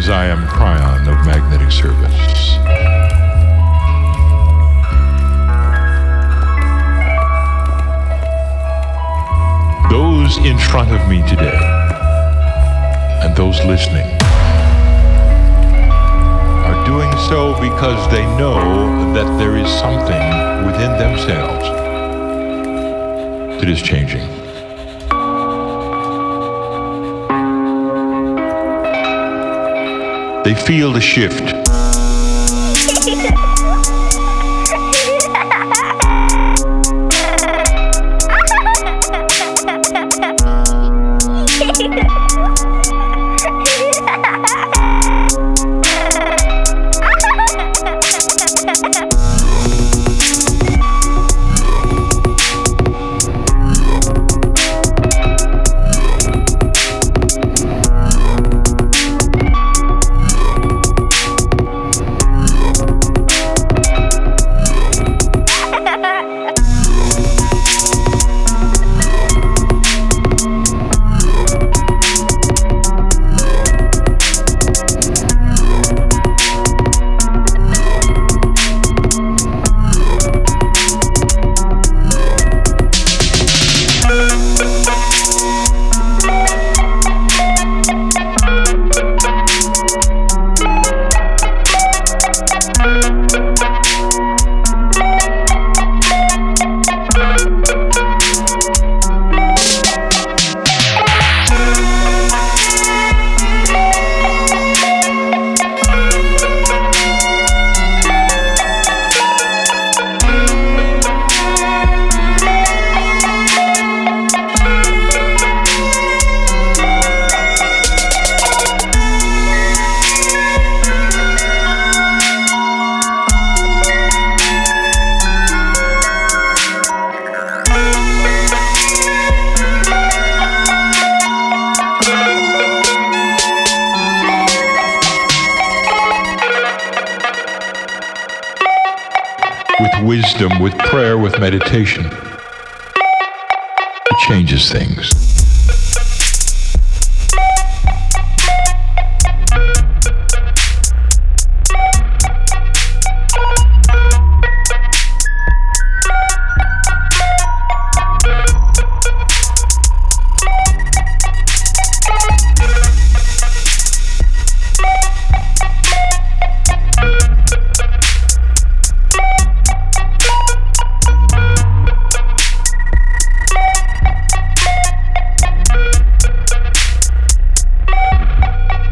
is I am Cryon of Magnetic Service. Those in front of me today, and those listening, are doing so because they know that there is something within themselves that is changing. They feel the shift. With wisdom, with prayer, with meditation, it changes things.